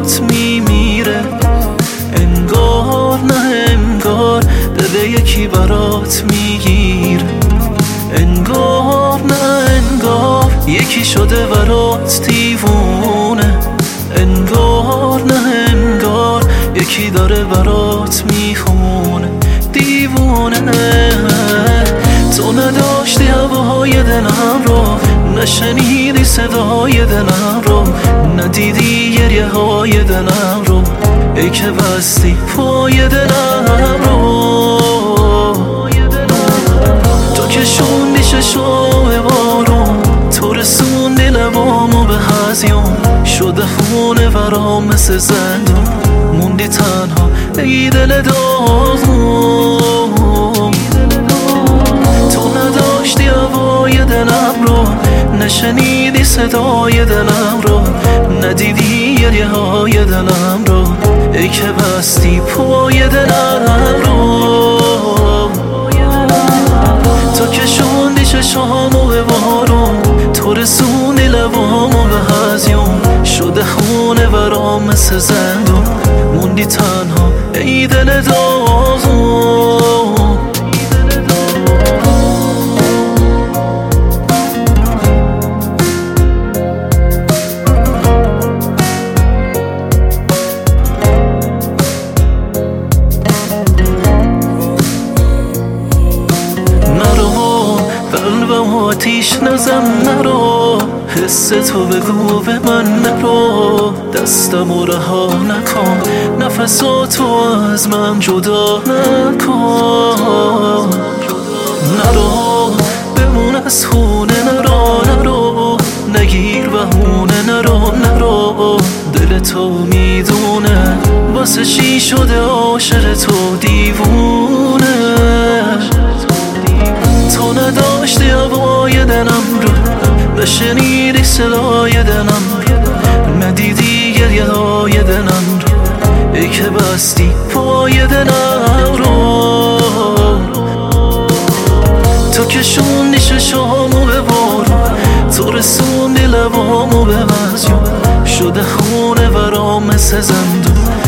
برات میمیره. انگار نه انگار دل یکی برات میگیره. انگار نه انگار یکی شده برات دیوونه. انگار نه انگار یکی داره برات میخونه. دیوونه تو نداشتی هوای دلم رو، نشنیدی صدای دلم رو، ندیدی گریه های دلم رو، ای که بستی پای دلم رو. تو که شوندی چشام بارون، تو رسوندی لبامو به هزیون، شده خونه برام مثل زندون، موندی تنها ای دل داغون. تو نداشتی هوای دلم رو، نشنیدی صدای دلم رو، ندیدی گریه های دلم رو، ای که بستی پای دلم رو. تو که شوندی چشامو به بارون، تو رسوندی لبامو به هزیون، شده خونه برام مثل زندون، موندی تنها ای دل داغون. قلبم آتیش نزن نرو، حس تو بگو به من نرو، دستم رو رها نکن، نفساتو از من جدا نکن. نرو بمون از خونه، نرو نگیر بهونه، نرو دل تو میدونه واسه چی شده عاشق تو دیوونه. تو نداشتی هوای دلم رو، نشنیدی صدای دلم رو، ندیدی گریه های دلم رو، ای که بستی پای دلم رو. تو که شوندی چشامو به بارون، تو رسوندی لبامو به مزیون، شده خونه برام مثل زندون،